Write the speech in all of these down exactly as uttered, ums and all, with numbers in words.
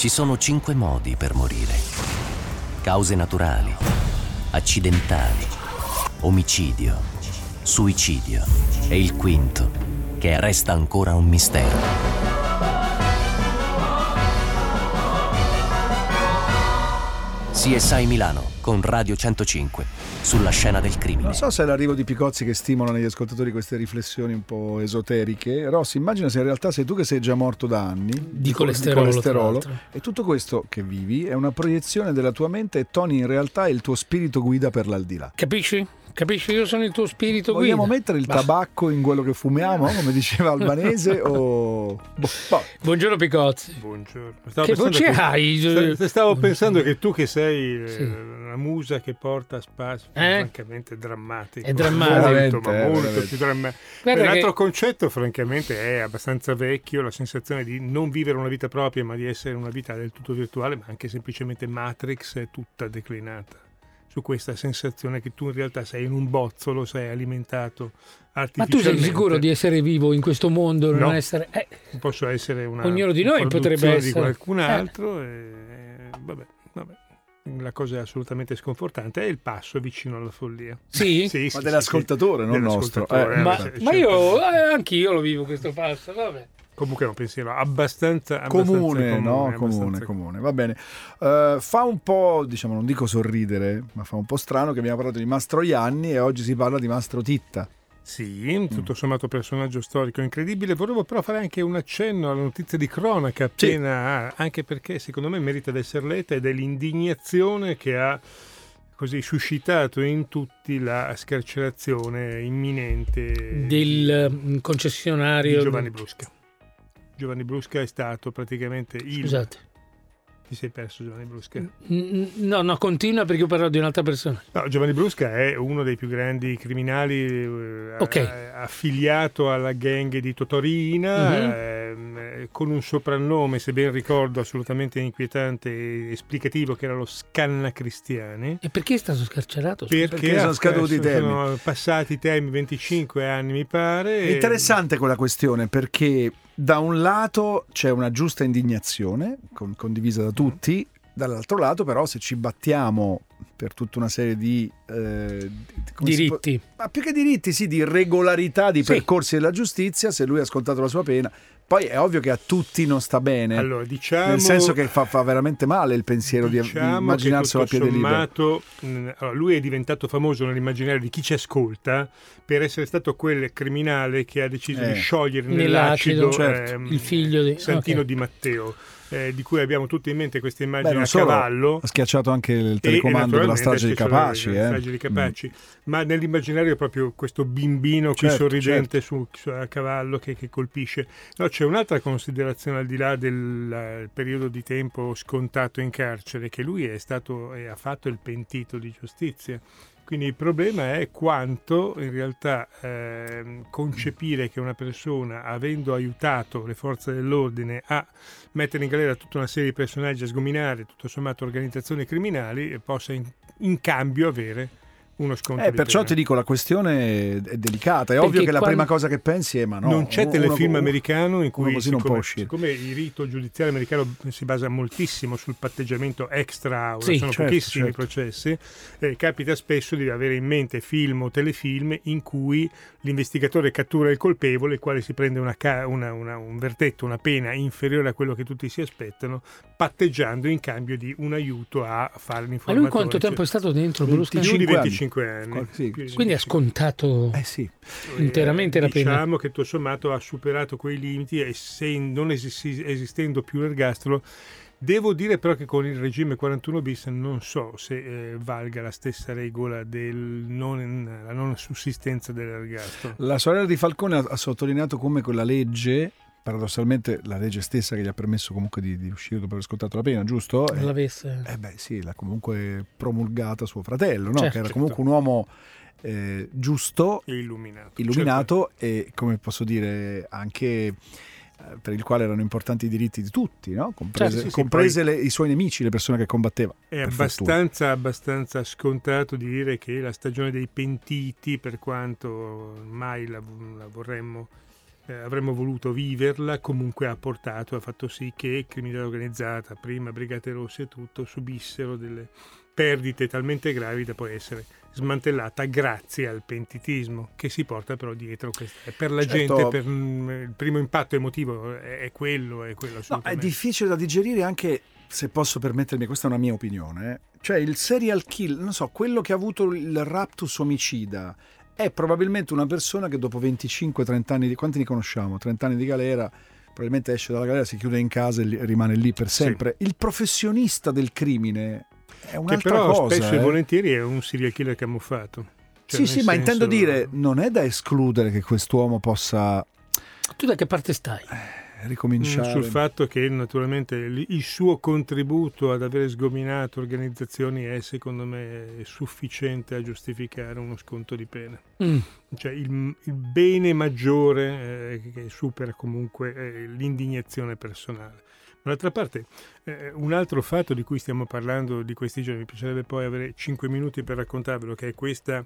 Ci sono cinque modi per morire: cause naturali, accidentali, omicidio, suicidio e il quinto, che resta ancora un mistero. C S I Milano con Radio centocinque sulla scena del crimine. Non so se è l'arrivo di Picozzi che stimola negli ascoltatori queste riflessioni un po' esoteriche. Rossi, immagina se in realtà sei tu che sei già morto da anni di, di colesterolo, di colesterolo e tutto questo che vivi è una proiezione della tua mente e Tony in realtà è il tuo spirito guida per l'aldilà. Capisci? Capisci? Io sono il tuo spirito guida. Vogliamo guida. mettere il bah. tabacco in quello che fumiamo, come diceva Albanese, o... Boh. Buongiorno Picozzi. Buongiorno. Stavo che voce che... hai? Stavo Buongiorno. pensando che tu che sei sì. una musa che porta a spasso, eh? francamente drammatico. È drammatico. Molto, ma molto più drammatico. L'altro che... concetto, francamente, è abbastanza vecchio, la sensazione di non vivere una vita propria, ma di essere una vita del tutto virtuale, ma anche semplicemente Matrix è tutta declinata su questa sensazione che tu in realtà sei in un bozzolo, sei alimentato artificialmente. Ma tu sei sicuro di essere vivo in questo mondo? No, non essere... eh. posso essere una ognuno di noi potrebbe essere di qualcun altro eh. e, vabbè, vabbè. La cosa è assolutamente sconfortante, è il passo vicino alla follia. Sì? sì, ma sì dell'ascoltatore, sì, non dell'ascoltatore, nostro. Eh, ma, cioè, ma io, eh, anch'io lo vivo questo passo, vabbè. Comunque è un pensiero abbastanza, abbastanza comune, comune, no? abbastanza... comune, comune, va bene. Uh, fa un po', diciamo, non dico sorridere, ma fa un po' strano che abbiamo parlato di Mastro Ianni e oggi si parla di Mastro Titta. Sì, tutto sommato personaggio storico incredibile. Volevo però fare anche un accenno alla notizia di cronaca appena, sì. anche perché secondo me merita di essere letta, ed è l'indignazione che ha così suscitato in tutti la scarcerazione imminente del concessionario di Giovanni Brusca. Giovanni Brusca è stato praticamente il... Scusate. Ti sei perso Giovanni Brusca? No, no, continua perché io parlo di un'altra persona. No, Giovanni Brusca è uno dei più grandi criminali eh, okay. affiliato alla gang di Totorina, mm-hmm. eh, con un soprannome, se ben ricordo, assolutamente inquietante e esplicativo, che era lo Scanna Cristiani. E perché è stato scarcerato? Perché, perché sono scaduti i temi. Sono passati i temi, venticinque anni mi pare. È interessante quella questione perché da un lato c'è una giusta indignazione con, condivisa da tutti, dall'altro lato però se ci battiamo per tutta una serie di eh, diritti, può, ma più che diritti sì, di regolarità di sì. percorsi della giustizia, se lui ha scontato la sua pena, poi è ovvio che a tutti non sta bene, allora, diciamo, nel senso che fa, fa veramente male il pensiero diciamo di, di immaginarselo a piede libero. Allora, lui è diventato famoso nell'immaginario di chi ci ascolta per essere stato quel criminale che ha deciso eh. di sciogliere nell'acido, nell'acido certo. ehm, il figlio di Santino okay. Di Matteo. Eh, di cui abbiamo tutti in mente questa immagine. Beh, a solo, cavallo. Ha schiacciato anche il telecomando della strage di Capaci. La, eh. la strage di Capaci. Mm. Ma nell'immaginario è proprio questo bimbino qui certo, sorridente certo. Su, su, a cavallo che, che colpisce. No, c'è un'altra considerazione al di là del la, periodo di tempo scontato in carcere, che lui è stato e ha fatto il pentito di giustizia. Quindi il problema è quanto in realtà eh, concepire che una persona, avendo aiutato le forze dell'ordine a mettere in galera tutta una serie di personaggi, a sgominare tutto sommato organizzazioni criminali, possa in, in cambio avere uno sconto eh, di perciò pena. ti dico, la questione è delicata, è perché ovvio che quando... la prima cosa che pensi è ma no, non c'è uno, telefilm uno, americano in cui così siccome, non può uscire. siccome il rito giudiziario americano si basa moltissimo sul patteggiamento extra aura, sì, sono certo, pochissimi certo. processi, eh, capita spesso di avere in mente film o telefilm in cui l'investigatore cattura il colpevole, il quale si prende una, una, una, un verdetto, una pena inferiore a quello che tutti si aspettano, patteggiando in cambio di un aiuto a fare l'informatore. Ma lui quanto tempo è stato dentro Brusca? Più di venticinque anni. Sì. Quindi ha scontato eh sì. interamente eh, la pena. Diciamo che tutto sommato ha superato quei limiti e se non esist- esistendo più l'ergastolo. Devo dire però che con il regime quarantuno bis non so se eh, valga la stessa regola del non, la non sussistenza dell'ergastolo. La sorella di Falcone ha, ha sottolineato come quella legge, paradossalmente la legge stessa che gli ha permesso comunque di, di uscire dopo aver scontato la pena, giusto? Non l'avesse... Eh beh sì, l'ha comunque promulgata suo fratello, no? Certo, che era certo. comunque un uomo eh, giusto, e illuminato, illuminato certo. E come posso dire anche eh, per il quale erano importanti i diritti di tutti, no? Comprese, certo, sì, sì, comprese poi... le, i suoi nemici, le persone che combatteva. È abbastanza, abbastanza scontato di dire che la stagione dei pentiti, per quanto mai la, la vorremmo eh, avremmo voluto viverla, comunque ha portato, ha fatto sì che criminalità organizzata, prima Brigate Rosse e tutto, subissero delle perdite talmente gravi da poi essere smantellata grazie al pentitismo che si porta però dietro questa. Per la Certo. gente per, il primo impatto emotivo è, è quello, è quello No, è assolutamente. difficile da digerire anche, se posso permettermi, questa è una mia opinione, eh. Cioè il serial kill, non so, quello che ha avuto il raptus omicida è probabilmente una persona che dopo venticinque trenta anni di, quanti ne conosciamo? trenta anni di galera, probabilmente esce dalla galera, si chiude in casa e li- rimane lì per sempre. Sì. Il professionista del crimine è Che un'altra però cosa. spesso eh. e volentieri è un serial killer camuffato. Cioè, Sì, nel sì, ma senso- intendo dire, non è da escludere che quest'uomo possa Tu da che parte stai? ricominciare. Mm, sul fatto che naturalmente il il suo contributo ad avere sgominato organizzazioni è secondo me sufficiente a giustificare uno sconto di pena. Mm. Cioè il, il bene maggiore eh, che supera comunque eh, l'indignazione personale. Dall'altra parte, eh, un altro fatto di cui stiamo parlando di questi giorni, mi piacerebbe poi avere cinque minuti per raccontarvelo, che è questo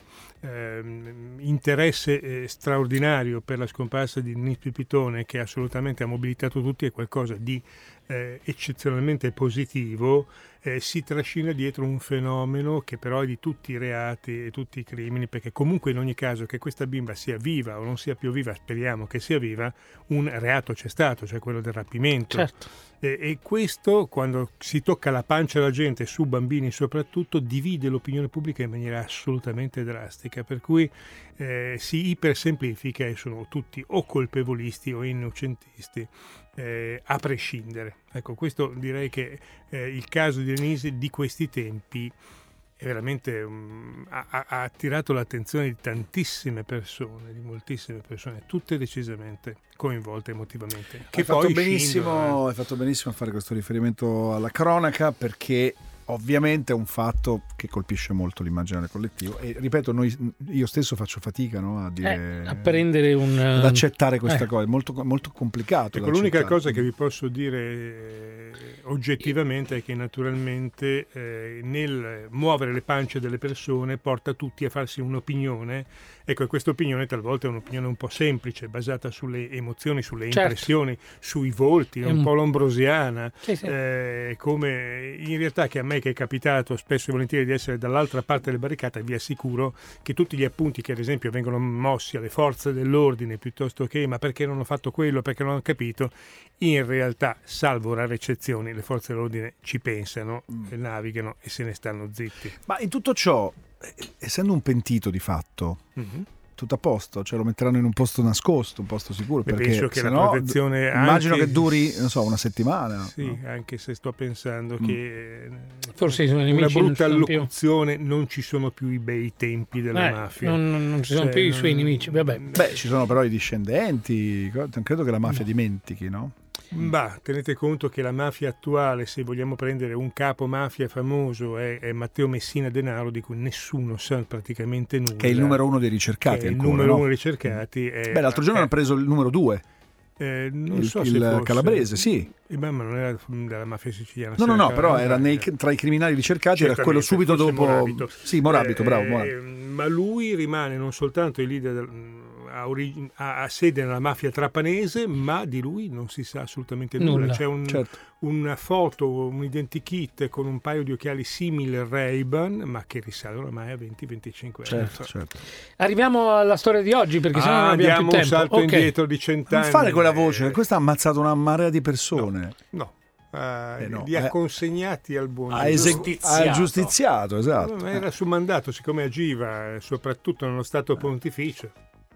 ehm, interesse eh, straordinario per la scomparsa di Denise Pipitone, che assolutamente ha mobilitato tutti, è qualcosa di eh, eccezionalmente positivo, eh, si trascina dietro un fenomeno che però è di tutti i reati e tutti i crimini, perché comunque in ogni caso che questa bimba sia viva o non sia più viva, speriamo che sia viva, un reato c'è stato, cioè quello del rapimento. Certo. E, e questo, quando si tocca la pancia alla gente, su bambini soprattutto, divide l'opinione pubblica in maniera assolutamente drastica, per cui eh, si ipersemplifica e sono tutti o colpevolisti o innocentisti, eh, a prescindere. Ecco, questo direi che eh, il caso di Denise di questi tempi è veramente um, ha, ha attirato l'attenzione di tantissime persone, di moltissime persone, tutte decisamente coinvolte emotivamente. Che Hai fatto poi benissimo, scindono, hai fatto benissimo a fare questo riferimento alla cronaca, perché ovviamente è un fatto che colpisce molto l'immaginario collettivo e ripeto, noi, io stesso faccio fatica, no, a dire Eh, a prendere un... ad accettare questa eh. cosa, è molto, molto complicato. Ecco, da l'unica accettare. cosa che vi posso dire eh, oggettivamente è che naturalmente eh, nel muovere le pance delle persone porta tutti a farsi un'opinione. Ecco, e questa opinione talvolta è un'opinione un po' semplice, basata sulle emozioni, sulle Certo. impressioni, sui volti, è un Mm. po' lombrosiana, Sì, sì. eh, come in realtà che a me che è capitato spesso e volentieri di essere dall'altra parte delle barricate, vi assicuro che tutti gli appunti che ad esempio vengono mossi alle forze dell'ordine piuttosto che ma perché non ho fatto quello, perché non ho capito, in realtà, salvo rare eccezioni, le forze dell'ordine ci pensano, Mm. navigano e se ne stanno zitti. Ma in tutto ciò, eh, essendo un pentito di fatto, Mhm. tutto a posto, cioè lo metteranno in un posto nascosto, un posto sicuro, Beh, perché penso che la sennò, protezione immagino anche- che duri, non so, una settimana. Sì, no? anche se sto pensando Mm. che eh, Forse i suoi una nemici non brutta ci sono più. allocuzione, non ci sono più i bei tempi della Eh, mafia. non, non- non ci sono Cioè, più i suoi non- nemici. Vabbè. Beh, ci sono però i discendenti, non credo che la mafia No. dimentichi, no? Bah, tenete conto che la mafia attuale, se vogliamo prendere un capo mafia famoso, è, è Matteo Messina Denaro, di cui nessuno sa praticamente nulla. Che è il numero uno dei ricercati Che è il ancora, numero no? uno dei ricercati. È, Beh, l'altro giorno è- hanno preso il numero due, eh, non il, so il se fosse- calabrese, sì. Eh, beh, ma non era della mafia siciliana. No, no, se no, però era era nei- tra i criminali ricercati, era quello Certamente, subito forse dopo. Morabito. Sì, Morabito, Eh, bravo. eh, Morabito. ma lui rimane non soltanto il leader del, ha, origine, ha, ha sede nella mafia trapanese, ma di lui non si sa assolutamente nulla. Nulla. C'è un, Certo. una foto, un identikit con un paio di occhiali simili al Ray-Ban, ma che risalgono ormai a venti venticinque anni. Certo, certo. Arriviamo alla storia di oggi, perché sennò Ah, non abbiamo diamo più un tempo. salto Ok. indietro di cent'anni. Non fare quella Eh, voce, questa ha ammazzato una marea di persone. No, eh, Eh no, li ha eh. consegnati al buon Ha Dio. esecu- giustiziato. ha giustiziato, esatto. Ma era sul mandato, siccome agiva eh, soprattutto nello Stato Pontificio,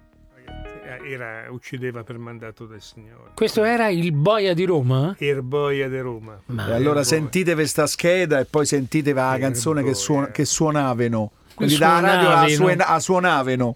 ragazzi, eh, era, uccideva per mandato del Signore. Questo era il boia di Roma? Erboia de Roma. Ma- E allora Erboia. sentitevi sta scheda e poi sentitevi la Eh, canzone che, boh, suona- eh. che suonavano. Quelli da radio la, Suonavano. suena- la suonavano.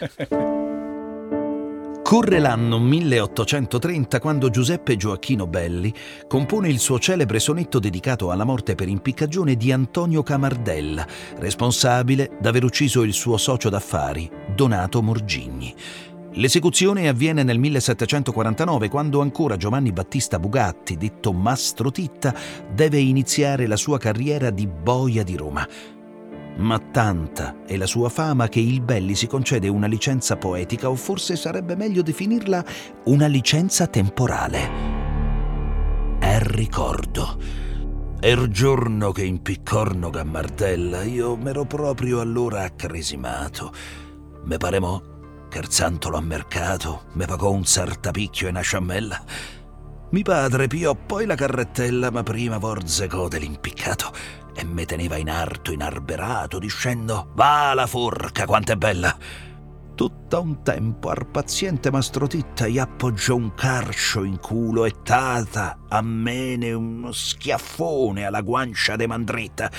Corre l'anno milleottocentotrenta quando Giuseppe Gioacchino Belli compone il suo celebre sonetto dedicato alla morte per impiccagione di Antonio Camardella, responsabile d'aver ucciso il suo socio d'affari, Donato Morgigni. L'esecuzione avviene nel millesettecentoquarantanove, quando ancora Giovanni Battista Bugatti, detto Mastro Titta, deve iniziare la sua carriera di boia di Roma. Ma tanta è la sua fama che il Belli si concede una licenza poetica, o forse sarebbe meglio definirla una licenza temporale. È ricordo. È il giorno che impiccorno Gammardella, io m'ero proprio allora accresimato. Me pare mo che il santolo a mercato me pagò un sartapicchio e una sciammella. Mi padre piò poi la carrettella, ma prima vorze gode l'impiccato e me teneva in arto inarberato, dicendo: va la forca, quanto è bella! Tutto un tempo ar paziente Mastro Titta gli appoggiò un carcio in culo e tata a mene uno schiaffone alla guancia de mandritta.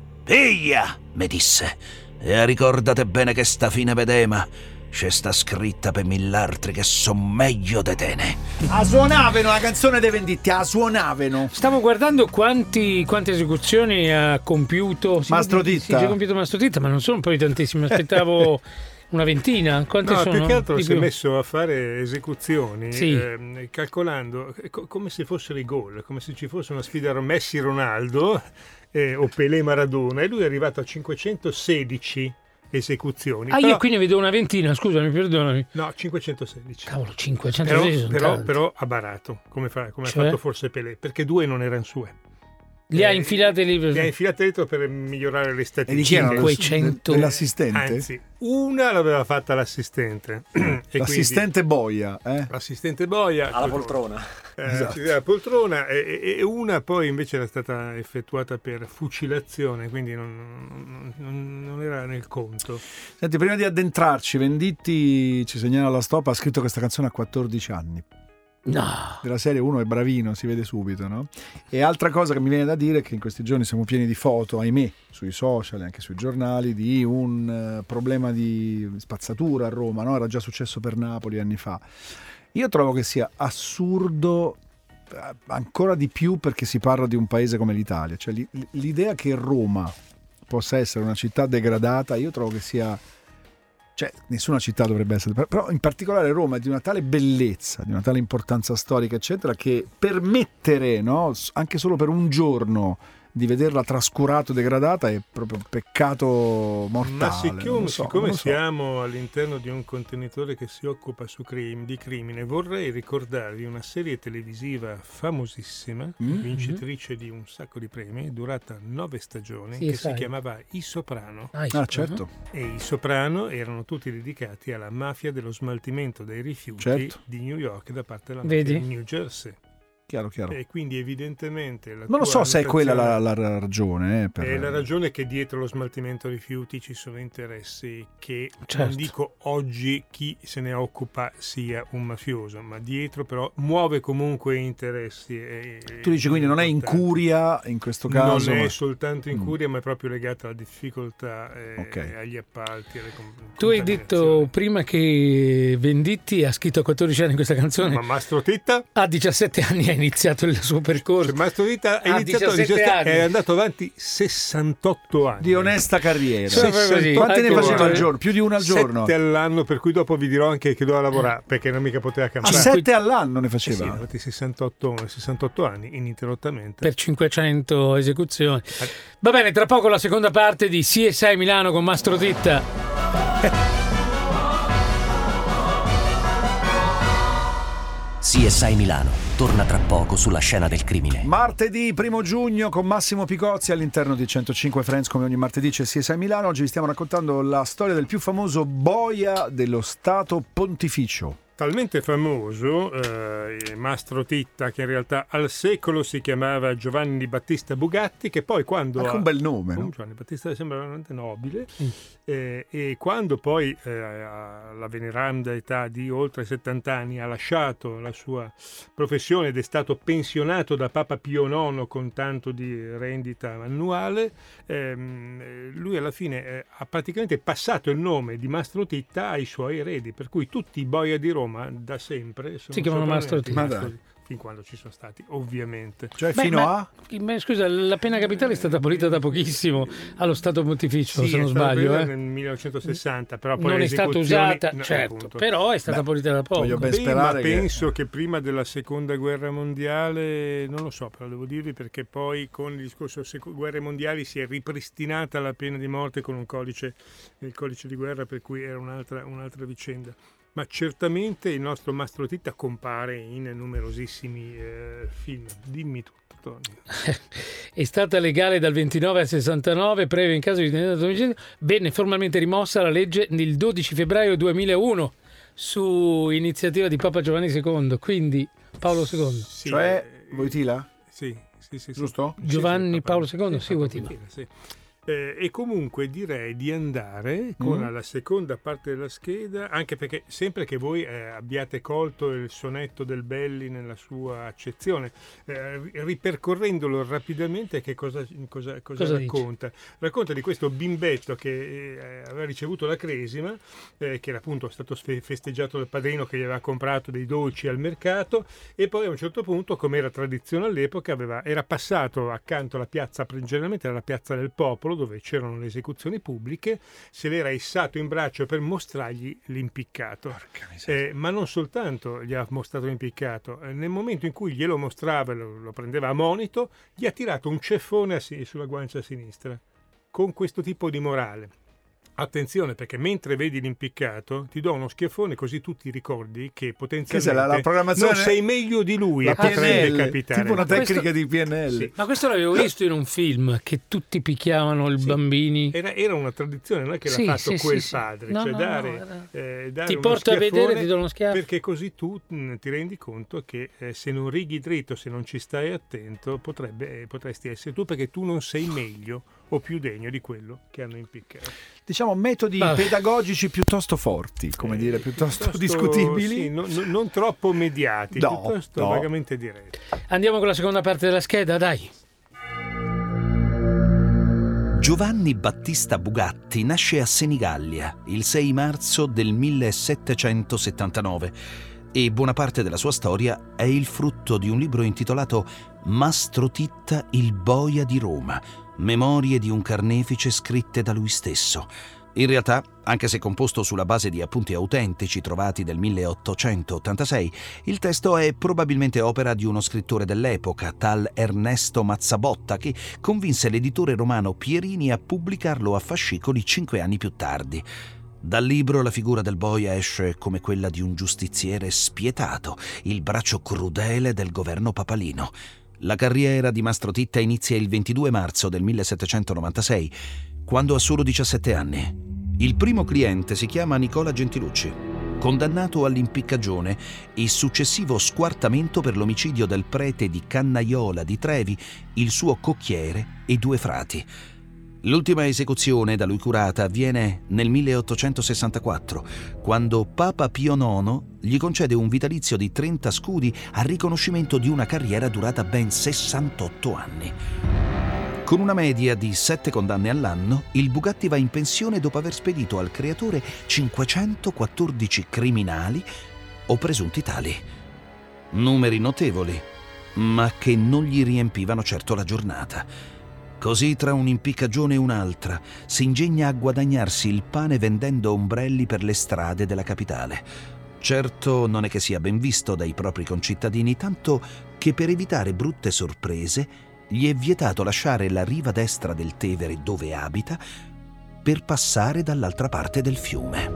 Piglia, me disse, e ricordate bene che sta fine vedema c'è sta scritta per millartri che son meglio de tene. A suonaveno la canzone dei Venditti, a suonaveno. Stavo guardando quanti, quante esecuzioni ha compiuto Mastro Sì, Titta. sì, ha compiuto Mastro Titta, ma non sono poi tantissime, aspettavo una ventina. Quante No, sono? più che altro Di si è più? messo a fare esecuzioni, Sì. ehm, calcolando eh, co- come se fossero i gol, come se ci fosse una sfida Messi-Ronaldo eh, o Pelé-Maradona, e lui è arrivato a cinquecentosedici esecuzioni. Ah, però- io qui ne vedo una ventina, scusami, perdonami. No, cinquecentosedici. Cavolo, cinquecento Però, sono però, tanti. però ha barato, come, fa- come Cioè? ha fatto forse Pelé, perché due non erano sue. Li ha Eh, infilate lì per... Li ha infilate dentro per migliorare le E di chi erano? statistiche. cinquecento. Dell'assistente? Anzi, una l'aveva fatta l'assistente. E quindi- L'assistente Boia, eh? L'assistente Boia alla quello- poltrona. eh, Esatto. sì, la poltrona, e, e una poi invece era stata effettuata per fucilazione, quindi non, non- non era nel conto. Senti, prima di addentrarci, Venditti ci segnala la stop, ha scritto questa canzone a quattordici anni. No. Della serie uno è bravino, si vede subito, no? E altra cosa che mi viene da dire è che in questi giorni siamo pieni di foto, ahimè, sui social e anche sui giornali, di un eh, problema di spazzatura a Roma, no? Era già successo per Napoli anni fa. Io trovo che sia assurdo eh, ancora di più perché si parla di un paese come l'Italia, cioè l'i- l'idea che Roma possa essere una città degradata, io trovo che sia... Cioè, nessuna città dovrebbe essere, però in particolare Roma è di una tale bellezza, di una tale importanza storica, eccetera, che permettere, no, anche solo per un giorno, di vederla trascurata, degradata, è proprio un peccato mortale. Ma siccome, non lo so, siccome non lo so. siamo all'interno di un contenitore che si occupa su crim- di crimine, vorrei ricordarvi una serie televisiva famosissima, Mm? vincitrice di un sacco di premi, durata nove stagioni, Sì, che sai. si chiamava I Soprano. Ah, Ah, certo. E i Soprano erano tutti dedicati alla mafia dello smaltimento dei rifiuti Certo. di New York da parte della Vedi? mafia di New Jersey. Chiaro, chiaro. E quindi evidentemente la Non lo tua so se è quella la, annotazione- la ragione. Eh, per... È la ragione che dietro lo smaltimento rifiuti ci sono interessi che Certo. non dico oggi chi se ne occupa sia un mafioso, ma dietro però muove comunque interessi. E, Tu dici quindi non è importanti. incuria in questo caso? Non è ma- soltanto incuria, Mm. ma è proprio legata alla difficoltà, eh, Ok. agli appalti. Alle com- Tu hai detto contaminazioni. prima che Venditti ha scritto a quattordici anni questa canzone. Ma Mastro Titta? A diciassette anni ha iniziato il suo percorso. Cioè, Mastro Titta è A iniziato a diciassette diciassette, anni. è andato avanti sessantotto anni. Di onesta carriera. Sì, proprio così. Quante ne Anche faceva voi. al giorno? Più di una al giorno? Sette all'anno, per cui dopo vi dirò anche che doveva lavorare, perché non mica poteva A cantare. sette all'anno ne Eh sì, faceva? ne ha fatti sessantotto, sessantotto anni ininterrottamente. Per cinquecento esecuzioni. Va bene, tra poco la seconda parte di C S I Milano con Mastro Titta. C S I Milano torna tra poco sulla scena del crimine. Martedì primo giugno con Massimo Picozzi all'interno di centocinque Friends, come ogni martedì c'è C S I Milano. Oggi vi stiamo raccontando la storia del più famoso boia dello Stato Pontificio. Talmente famoso, eh, Mastro Titta, che in realtà al secolo si chiamava Giovanni Battista Bugatti, che poi quando... Anche ha- un bel nome, Oh, no? Giovanni Battista sembra veramente nobile, eh, e quando poi eh, alla veneranda età di oltre settanta anni ha lasciato la sua professione ed è stato pensionato da Papa Pio nono con tanto di rendita annuale, ehm, lui alla fine eh, ha praticamente passato il nome di Mastro Titta ai suoi eredi, per cui tutti i boia di Roma da sempre sono Si chiamano Mastro soprannominati Titta. Mastro Titta. fin quando ci sono stati, ovviamente. Cioè Beh, fino ma- a... ma scusa, la pena capitale è stata abolita da pochissimo allo Stato Pontificio, Sì, se non è stata sbaglio. abolita Eh. nel millenovecentosessanta, però poi Non le è stata esecuzioni- usata, no, certo, appunto. però è stata Beh, abolita da poco. voglio ben Beh, ma sperare che- penso che... prima della seconda guerra mondiale, non lo so, però devo dirvi, perché poi con il discorso seco- guerre mondiali si è ripristinata la pena di morte con un codice, il codice di guerra, per cui era un'altra, un'altra vicenda. Ma certamente il nostro Mastro Titta compare in numerosissimi eh, film. Dimmi tutto, Tony. È stata legale dal ventinove al sessantanove, previa in caso di tentato omicidio. Venne formalmente rimossa la legge il dodici febbraio duemilauno su iniziativa di Papa Giovanni secondo, quindi Paolo secondo. Sì, Cioè, eh, Wojtyla? Sì, sì, sì, sì. Giusto? Sì, Giovanni sì, Paolo secondo, sì, Papa Wojtyla. Wojtyla, sì. Eh, e comunque direi di andare con Mm. la seconda parte della scheda, anche perché sempre che voi eh, abbiate colto il sonetto del Belli nella sua accezione, eh, ripercorrendolo rapidamente, che cosa, cosa, cosa Cosa racconta? Racconta di questo bimbetto che eh, aveva ricevuto la cresima, eh, che era appunto stato fe- festeggiato dal padrino che gli aveva comprato dei dolci al mercato, e poi a un certo punto, come era tradizione all'epoca, aveva, era passato accanto alla piazza, generalmente era la piazza del popolo, dove c'erano le esecuzioni pubbliche, se l'era issato in braccio per mostrargli l'impiccato. Eh, ma non soltanto gli ha mostrato l'impiccato, eh, nel momento in cui glielo mostrava, lo, lo prendeva a monito, gli ha tirato un ceffone a si- sulla guancia sinistra, con questo tipo di morale. Attenzione, perché mentre vedi l'impiccato ti do uno schiaffone, così tu ti ricordi che potenzialmente Che se la- la programmazione- non sei meglio di lui, La e potrebbe P N L, capitare. tipo una tecnica Questo- di P N L. Sì. Ma questo l'avevo visto in un film, che tutti picchiavano i Sì. bambini. Era, era una tradizione, non è che Sì, l'ha fatto sì, quel sì, sì. padre, No, cioè no, dare, no, era- eh, dare Ti uno porto a vedere, schiaffone, ti do uno schiaffo. perché così tu mh, ti rendi conto che eh, se non righi dritto, se non ci stai attento, potrebbe, eh, potresti essere tu, perché tu non sei meglio o più degno di quello che hanno impiccato. Diciamo metodi Vabbè. pedagogici piuttosto forti, come Eh, dire, piuttosto, discutibili. sì, non, non- non troppo mediati, No, piuttosto no. vagamente diretti. Andiamo con la seconda parte della scheda, dai. Giovanni Battista Bugatti nasce a Senigallia il sei marzo del millesettecentosettantanove e buona parte della sua storia è il frutto di un libro intitolato Mastro Titta il boia di Roma, memorie di un carnefice scritte da lui stesso. In realtà, anche se composto sulla base di appunti autentici trovati del milleottocentottantasei, il testo è probabilmente opera di uno scrittore dell'epoca, tal Ernesto Mazzabotta, che convinse l'editore romano Pierini a pubblicarlo a fascicoli cinque anni più tardi. Dal libro la figura del boia esce come quella di un giustiziere spietato, il braccio crudele del governo papalino. La carriera di Mastro Titta inizia il ventidue marzo del millesettecentonovantasei, quando ha solo diciassette anni. Il primo cliente si chiama Nicola Gentilucci, condannato all'impiccagione e successivo squartamento per l'omicidio del prete di Cannaiola di Trevi, il suo cocchiere e due frati. L'ultima esecuzione da lui curata avviene nel milleottocentosessantaquattro, quando Papa Pio nono gli concede un vitalizio di trenta scudi a riconoscimento di una carriera durata ben sessantotto anni. Con una media di sette condanne all'anno, il Bugatti va in pensione dopo aver spedito al creatore cinquecentoquattordici criminali o presunti tali. Numeri notevoli, ma che non gli riempivano certo la giornata. Così, tra un'impiccagione e un'altra, si ingegna a guadagnarsi il pane vendendo ombrelli per le strade della capitale. Certo, non è che sia ben visto dai propri concittadini, tanto che per evitare brutte sorprese gli è vietato lasciare la riva destra del Tevere, dove abita, per passare dall'altra parte del fiume.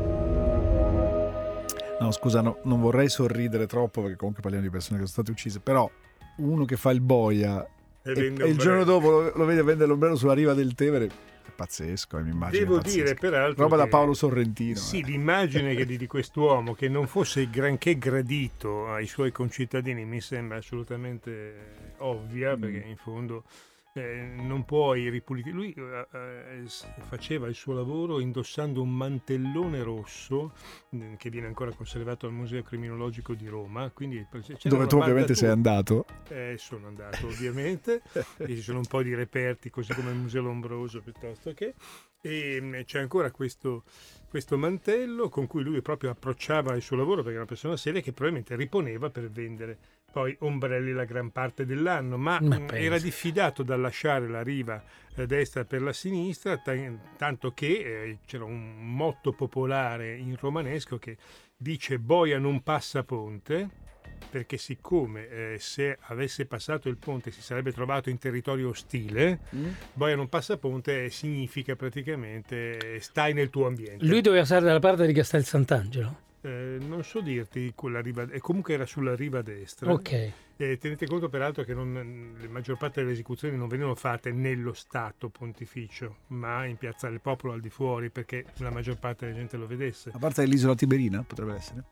No, scusa, no, non vorrei sorridere troppo perché comunque parliamo di persone che sono state uccise, però uno che fa il boia E e, vende e il ombrelli. giorno dopo lo, lo vede vendere l'ombrello sulla riva del Tevere, è pazzesco, è un'immagine Devo pazzesca. dire peraltro roba da che- Paolo Sorrentino. Sì, eh. l'immagine che di, di quest'uomo che non fosse granché gradito ai suoi concittadini mi sembra assolutamente ovvia, Mm. perché in fondo eh, non puoi ripulire. Lui eh, eh, s- faceva il suo lavoro indossando un mantellone rosso mh, che viene ancora conservato al Museo Criminologico di Roma, quindi c'era Dove una tu ovviamente sei bardatura. andato. Eh, sono andato ovviamente e ci sono un po' di reperti, così come il Museo Lombroso piuttosto che, e mh, c'è ancora questo, questo mantello con cui lui proprio approcciava il suo lavoro, perché era una persona seria che probabilmente riponeva per vendere poi ombrelli la gran parte dell'anno, ma, Ma mh, pensa. era diffidato dal lasciare la riva eh, destra per la sinistra, t- tanto che eh, c'era un motto popolare in romanesco che dice boia non passa ponte, perché siccome eh, se avesse passato il ponte si sarebbe trovato in territorio ostile, Mm. boia non passa ponte significa praticamente eh, stai nel tuo ambiente. Lui doveva stare dalla parte di Castel Sant'Angelo. Eh, non so dirti quella riva, e comunque era sulla riva destra. Ok. Eh, tenete conto peraltro che non, la maggior parte delle esecuzioni non venivano fatte nello Stato Pontificio, ma in Piazza del Popolo al di fuori, perché la maggior parte della gente lo vedesse. A parte l'isola Tiberina, potrebbe essere.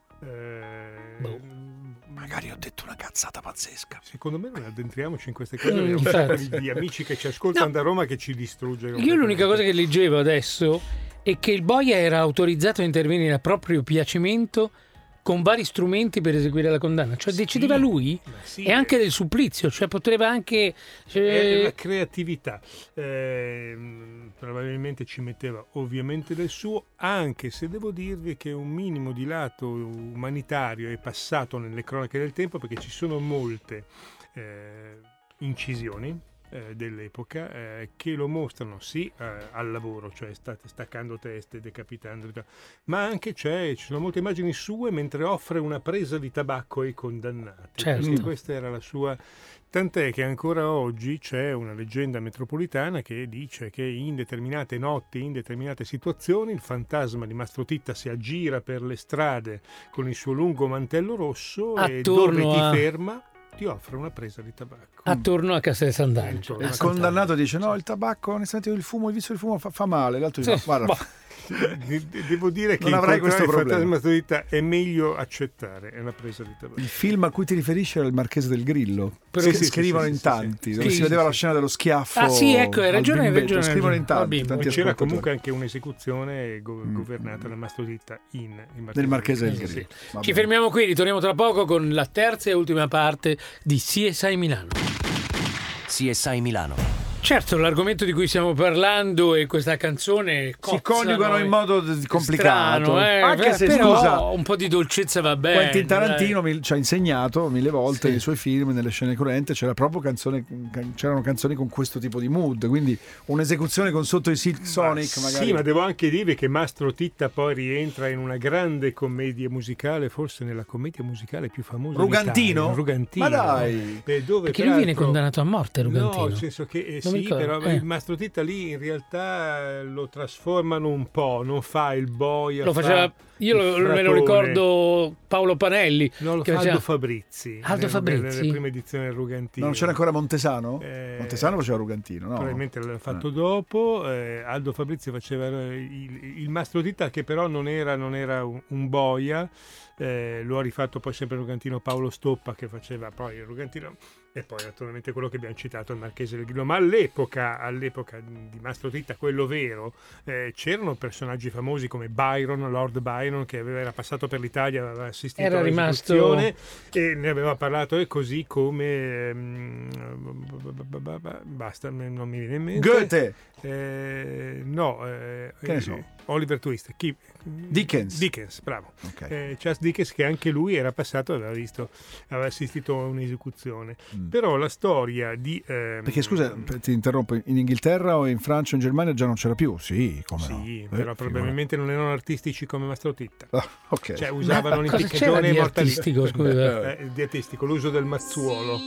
Eh, Boh. Magari ho detto una cazzata pazzesca. Secondo me non addentriamoci in queste cose, Mm, abbiamo infatti. di, di amici che ci ascoltano No. da Roma che ci distrugge. Io l'unica cosa che leggevo adesso è che il boia era autorizzato a intervenire a proprio piacimento con vari strumenti per eseguire la condanna, cioè Sì, decideva lui ma sì, e anche del supplizio, cioè poteva anche è la eh, creatività. Eh, probabilmente ci metteva ovviamente del suo, anche se devo dirvi che un minimo di lato umanitario è passato nelle cronache del tempo, perché ci sono molte eh, incisioni eh, dell'epoca eh, che lo mostrano sì eh, al lavoro, cioè state staccando teste, decapitando, ma anche c'è, ci sono molte immagini sue mentre offre una presa di tabacco ai condannati, Certo. perché questa era la sua. Tant'è che ancora oggi c'è una leggenda metropolitana che dice che in determinate notti, in determinate situazioni, il fantasma di Mastro Titta si aggira per le strade con il suo lungo mantello rosso e Attorno dove ti a- ferma ti offre una presa di tabacco. attorno a Castel Sant'Angelo. Intorno Il a Esatto. condannato dice no, il tabacco, onestamente il fumo, il vizio del fumo fa, fa male. L'altro dice, Sì, no, guarda, boh. De- Devo dire che Non avrai questo incontrare il problema. fantasma di Mastro Titta è meglio accettare, è una presa di tabacco. il film a cui ti riferisci era Il Marchese del Grillo. Però- Che Sì, sì, scrivono sì, in sì, tanti, sì, dove sì. si vedeva Sì, la sì. scena dello schiaffo. Ah, sì, ecco, hai al ragione, hai bimbetto. ragione, Scrivono hai in ragione. tanti, Va bene. tanti C'era ascoltatori. comunque anche un'esecuzione go- Mm. governata da Mastro Titta in, in Del Marchese del Sì, Grillo. sì. Va Ci bene. fermiamo qui, ritorniamo tra poco con la terza e ultima parte di C S I Milano. C S I Milano. Certo, l'argomento di cui stiamo parlando e questa canzone Si cozzano, coniugano in eh. modo d- complicato. Strano, eh, Anche beh, se, però scusa, un po' di dolcezza va bene. Quentin Tarantino mi, ci ha insegnato mille volte Sì. nei suoi film, nelle scene cruente, c'era proprio canzone, can- c'erano canzoni con questo tipo di mood, quindi un'esecuzione con sotto i Silk Sonic Ma magari. Sì, ma devo anche dire che Mastro Titta poi rientra in una grande commedia musicale, forse nella commedia musicale più famosa Rugantino? d'Italia, Rugantino. Ma dai! Eh, dove Perché lui viene peraltro- condannato a morte, Rugantino. No, nel senso che eh, Non mi sì, ricordo, però eh. il Mastro Titta lì in realtà eh, lo trasformano un po', non fa il boia, Lo fa faceva, io il lo- me lo fratone. ricordo Paolo Panelli. No, lo che fa faceva- Aldo Fabrizi. Aldo nelle- Fabrizi? Nelle prime edizioni del Rugantino. Non c'era ancora Montesano? Eh, Montesano faceva Rugantino, no? Probabilmente l'ha fatto dopo. eh, Aldo Fabrizi faceva il, il Mastro Titta, che però non era, non era un, un boia. Eh, lo ha rifatto poi sempre il Rugantino Paolo Stoppa, che faceva poi il Rugantino, e poi naturalmente quello che abbiamo citato, il Marchese del Grillo. Ma all'epoca, all'epoca di Mastro Titta, quello vero, eh, c'erano personaggi famosi come Byron, Lord Byron, che aveva, era passato per l'Italia, aveva assistito Era all'esecuzione e ne aveva parlato, e così come ehm, basta, non mi viene in mente. Goethe! Eh, no, eh, Che ne so? eh, Oliver Twist, chi? Dickens. Dickens, bravo. Ok. Eh, Charles Dickens, che anche lui era passato, aveva visto, aveva assistito a un'esecuzione. Mm. Però la storia di ehm, Perché scusa, ti interrompo, in Inghilterra o in Francia o in Germania già non c'era più? Sì, come no? sì, Eh, però probabilmente non erano artistici come Mastro Titta. figura- Ah, ok. Cioè usavano Ma cosa c'era l'impiccagione di e mortali- artistico, scusa? Eh, di artistico, l'uso del mazzuolo.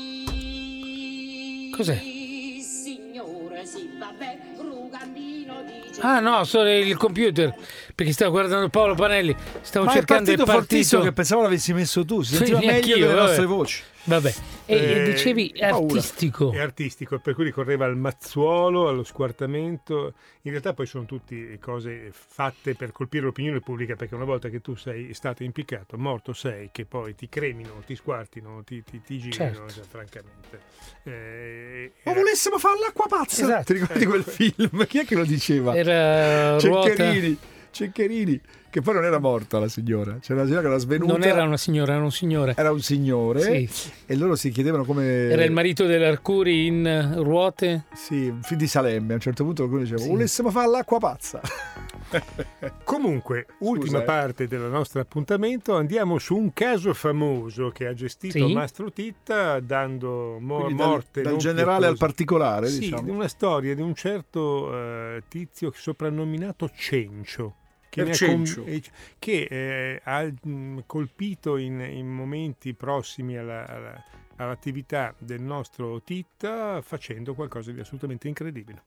Cos'è? Signore, sì, vabbè, Rugantino dice... Ah no, sono il computer, perché stavo guardando Paolo Panelli, stavo Ma è cercando il partito fortissimo partito. che pensavo l'avessi messo tu, si Sì, sentiva meglio neanch'io, delle vabbè. nostre voci. Vabbè, e Eh, dicevi paura. artistico. È artistico, per cui ricorreva al mazzuolo, allo squartamento. In realtà poi sono tutte cose fatte per colpire l'opinione pubblica, perché una volta che tu sei stato impiccato, morto sei, che poi ti cremino, ti squartino, ti, ti, ti girino, Certo. cioè, francamente. Eh, Ma era- volessimo fare l'acqua pazza! Esatto. Ti ricordi quel film? Chi è che lo diceva? Era ruota. Ceccherini, Ceccherini, che poi non era morta la signora, c'era una signora che era svenuta. Non era una signora, era un signore. Era un signore Sì. e loro si chiedevano come... Era il marito dell'Arcuri in Ruote. Sì, un film di Salemme. A un certo punto qualcuno diceva Sì. volessimo fare l'acqua pazza. Comunque, ultima Scusa, eh. parte del nostro appuntamento, andiamo su un caso famoso che ha gestito Sì. Mastro Titta, dando mo- Quindi dal- morte dal non generale al pietose. particolare, Sì, diciamo. una storia di un certo eh, tizio soprannominato Cencio. Che, Per ne ha com- Cencio. eh, che eh, ha mh, colpito in, in momenti prossimi alla, alla- all'attività del nostro Titta, facendo qualcosa di assolutamente incredibile.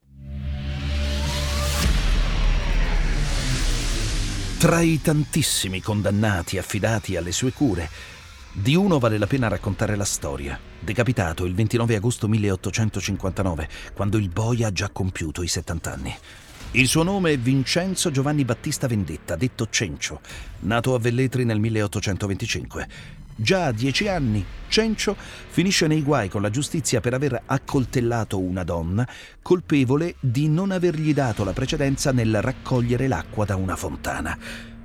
Tra i tantissimi condannati affidati alle sue cure, di uno vale la pena raccontare la storia. Decapitato il ventinove agosto milleottocentocinquantanove, quando il boia ha già compiuto i settanta anni. Il suo nome è Vincenzo Giovanni Battista Vendetta, detto Cencio, nato a Velletri nel milleottocentoventicinque. Già a dieci anni, Cencio finisce nei guai con la giustizia per aver accoltellato una donna colpevole di non avergli dato la precedenza nel raccogliere l'acqua da una fontana.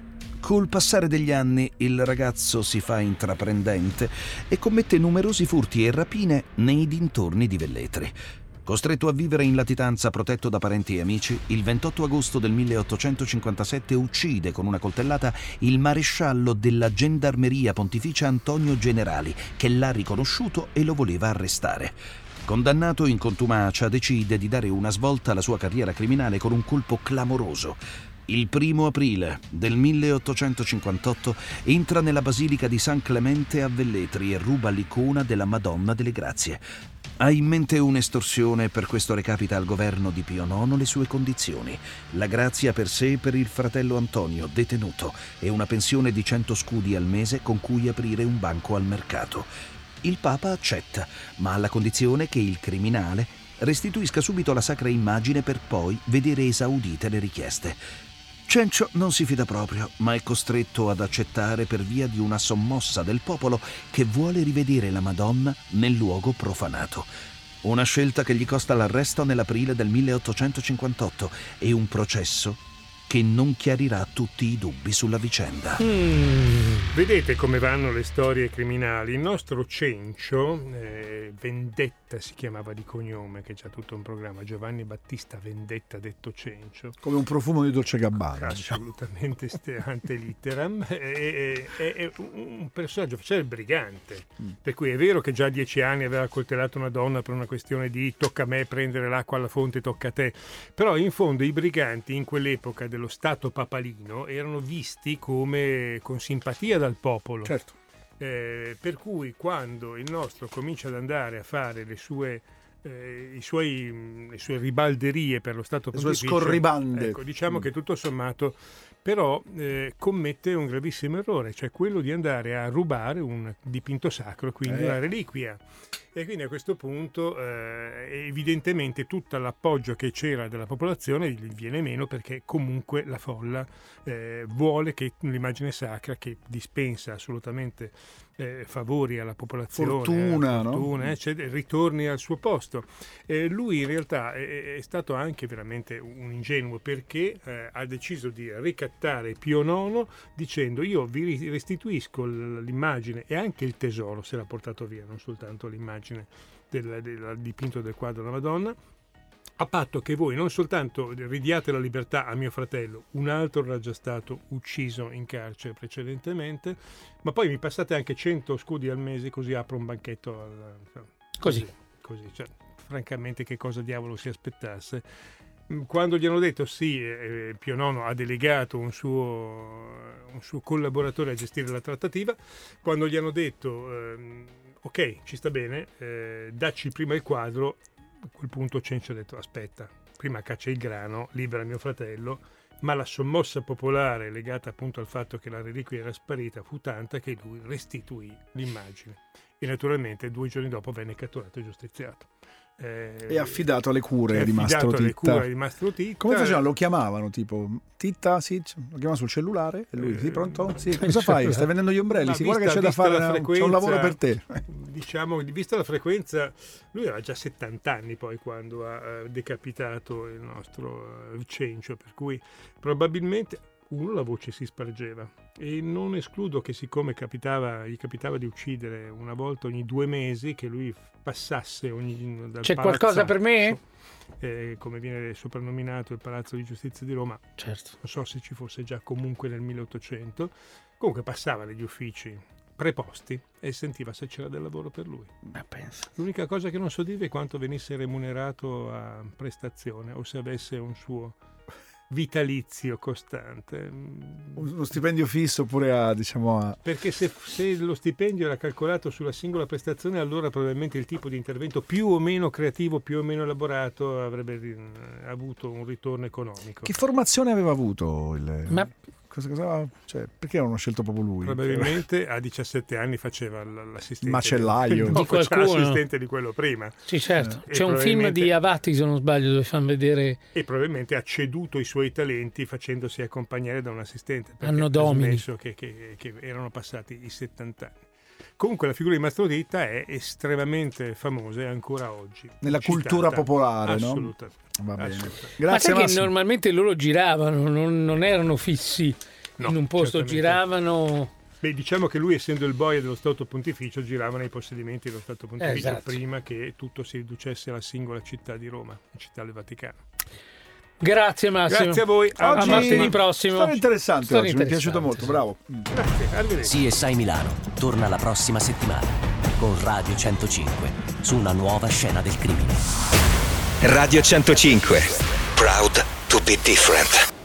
Col passare degli anni il ragazzo si fa intraprendente e commette numerosi furti e rapine nei dintorni di Velletri. Costretto a vivere in latitanza protetto da parenti e amici, il ventotto agosto del milleottocentocinquantasette uccide con una coltellata il maresciallo della Gendarmeria Pontificia Antonio Generali, che l'ha riconosciuto e lo voleva arrestare. Condannato in contumacia, decide di dare una svolta alla sua carriera criminale con un colpo clamoroso. Il primo aprile del milleottocentocinquantotto entra nella Basilica di San Clemente a Velletri e ruba l'icona della Madonna delle Grazie. Ha in mente un'estorsione e per questo recapita al governo di Pio nono le sue condizioni: la grazia per sé e per il fratello Antonio, detenuto, e una pensione di cento scudi al mese con cui aprire un banco al mercato. Il Papa accetta, ma alla condizione che il criminale restituisca subito la sacra immagine per poi vedere esaudite le richieste. Cencio non si fida proprio, ma è costretto ad accettare per via di una sommossa del popolo che vuole rivedere la Madonna nel luogo profanato. Una scelta che gli costa l'arresto nell'aprile del milleottocentocinquantotto e un processo che non chiarirà tutti i dubbi sulla vicenda. Mm. Vedete come vanno le storie criminali. Il nostro Cencio, eh, Vendetta si chiamava di cognome, che c'ha tutto un programma, Giovanni Battista Vendetta, detto Cencio. Come un profumo di Dolce Gabbana, diciamo. Assolutamente ste- ante litteram. È, è- è- è un personaggio, faceva il brigante, Mm. per cui è vero che già a dieci anni aveva coltellato una donna per una questione di tocca a me prendere l'acqua alla fonte, tocca a te, però in fondo i briganti in quell'epoca dello Stato papalino erano visti come con simpatia dal popolo. Certo. Eh, per cui quando il nostro comincia ad andare a fare le sue eh, i suoi, le sue ribalderie per lo Stato Le sue pontificio, scorribande. ecco, diciamo Mm. che tutto sommato però eh, commette un gravissimo errore, cioè quello di andare a rubare un dipinto sacro, quindi Eh. una reliquia. E quindi a questo punto eh, evidentemente tutto l'appoggio che c'era della popolazione gli viene meno, perché comunque la folla eh, vuole che l'immagine sacra, che dispensa assolutamente eh, favori alla popolazione, Fortuna, alla no? fortuna, eccetera, ritorni al suo posto. Eh, lui in realtà è, è stato anche veramente un ingenuo, perché eh, ha deciso di ricattare Pio nono dicendo: io vi restituisco l'immagine e anche il tesoro, se l'ha portato via, non soltanto l'immagine del, del dipinto del quadro della Madonna, a patto che voi non soltanto ridiate la libertà a mio fratello, un altro era già stato ucciso in carcere precedentemente, ma poi mi passate anche cento scudi al mese, così apro un banchetto al... Così. così, cioè, francamente che cosa diavolo si aspettasse. Quando gli hanno detto sì, eh, Pio nono ha delegato un suo, un suo collaboratore a gestire la trattativa, quando gli hanno detto ehm, ok, ci sta bene, eh, dacci prima il quadro, a quel punto Cencio ha detto aspetta, prima caccia il grano, libera mio fratello, ma la sommossa popolare legata appunto al fatto che la reliquia era sparita fu tanta che lui restituì l'immagine e naturalmente due giorni dopo venne catturato e giustiziato. Eh, È affidato alle cure è di Mastro affidato alle Titta. cure di Mastro Titta. Come facevano? Lo chiamavano tipo Titta, sì, lo chiamavano sul cellulare e lui, sì, pronto? Sì, cosa fai? Stai vendendo gli ombrelli? Ma Sì, guarda che vista- c'è da vista fare, la no? C'è frequenza- un lavoro per te. Diciamo, vista la frequenza, lui aveva già settanta anni poi quando ha eh, decapitato il nostro eh, Cencio, per cui probabilmente uno, la voce si spargeva, e non escludo che, siccome capitava, gli capitava di uccidere una volta ogni due mesi, che lui passasse ogni dal C'è palazzo, qualcosa per me? eh, come viene soprannominato il Palazzo di Giustizia di Roma, Certo. non so se ci fosse già comunque nel milleottocento, comunque passava negli uffici preposti e sentiva se c'era del lavoro per lui. Ma pensa. L'unica cosa che non so dirvi è quanto venisse remunerato a prestazione o se avesse un suo vitalizio costante. Uno stipendio fisso oppure a, diciamo, a... Perché se, se lo stipendio era calcolato sulla singola prestazione, allora probabilmente il tipo di intervento più o meno creativo, più o meno elaborato avrebbe avuto un ritorno economico. Che formazione aveva avuto il... Ma Cosa, cosa, cioè, perché non hanno scelto proprio lui? Probabilmente a diciassette anni faceva l'assistente macellaio di, Di no, faceva qualcuno. l'assistente di quello prima. sì, certo. Eh, C'è e un film probabilmente- di Avati, se non sbaglio, dove fanno vedere E probabilmente ha ceduto i suoi talenti facendosi accompagnare da un assistente, perché Anno ha Domini. smesso che, che, che erano passati i settanta anni. Comunque la figura di Mastro Ditta è estremamente famosa e ancora oggi nella citata. cultura popolare, no? Assolutamente. Va bene. Assolutamente. Ma Grazie sai che Massimo. normalmente loro giravano, non, non erano fissi No, in un posto, certamente. giravano. Beh, diciamo che lui, essendo il boia dello Stato Pontificio, girava nei possedimenti dello Stato Pontificio esatto. prima che tutto si riducesse alla singola città di Roma, la città del Vaticano. Grazie Massimo. Grazie a voi. A Oggi- martedì prossimo. Storia interessante Storia oggi, mi è piaciuto molto, interessante, bravo. Grazie, arrivederci. C S I Milano torna la prossima settimana con Radio centocinque su una nuova scena del crimine. Radio centocinque. Proud to be different.